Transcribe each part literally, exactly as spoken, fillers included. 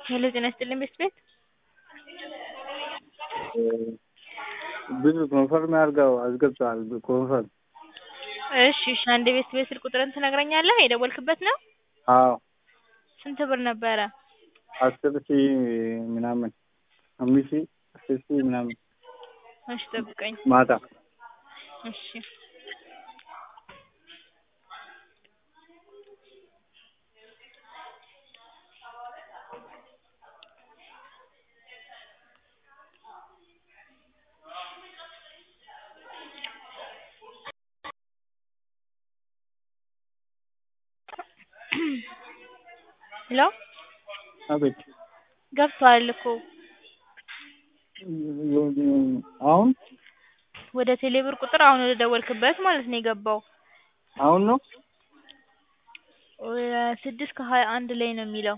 ሄሎ ጤና ይስጥልኝ ቤት ቤት ብዙ ኮንፈርም አድርገው አስገብተዋል። ኮንፈርም እሺ እሺ አንዴ ቤት ቤት ስልክ ቁጥርን ትነግረኛለህ? የደወልክበት ነው? አዎ ስንት ብር ነበረ? አስር ሺህ ምናምን አምስት ሺህ አስር ሺህ ምናምን እሺ ጠብቀኝ። ማታ እሺ ሄሎ አቤት ገብቷል እኮ አሁን ወደ ቴሌብር ቁጥር አሁን ወደ ደወልክበት ማለት ነው የገባው። አሁን ነው ስድስት ከሀያ አንድ ላይ ነው የሚለው።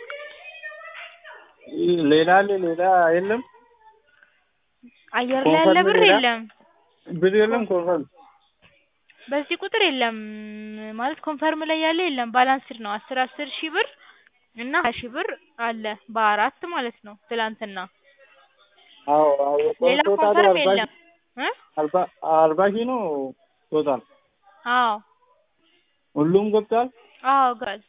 ሌላ አለ ሌላ የለም። አየር ላይ ያለ ብር የለም። ብር የለም ኮንፈርም በዚህ ቁጥር የለም ማለት ኮንፈርም ላይ ያለ የለም። ባላንስድ ነው አስር አስር ሺህ ብር እና ሀያ ሺህ ብር አለ በአራት ማለት ነው ትላንትና። አዎ አዎ ሌላ ኮንፈርም የለም እ አርባ አርባ ሺህ ነው ቶታል። አዎ ሁሉም ገብቷል። አዎ ጋዝ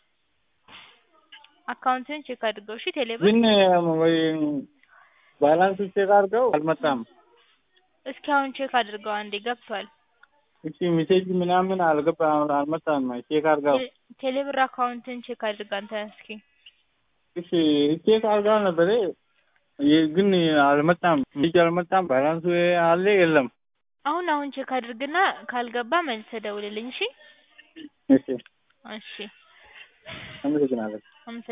አካውንትን ቼክ አድርገው እሺ። ቴሌብር ግን ወይ ባላንስ ቼክ አድርገው አልመጣም። እስኪ አሁን ቼክ አድርገው አንዴ ገብቷል። እሺ ሜሴጅ ምናምን አልገባም አልመጣም። ቼክ አድርገው ቴሌብር አካውንትን ቼክ አድርግ አንተ እስኪ። እሺ ቼክ አድርገው ነበር ግን አልመጣም። ልጅ አልመጣም። ባላንሱ አለ የለም። አሁን አሁን ቼክ አድርግና ካልገባ መልሰህ ደውልልኝ እሺ። እሺ እሺ አመሰግናለሁ።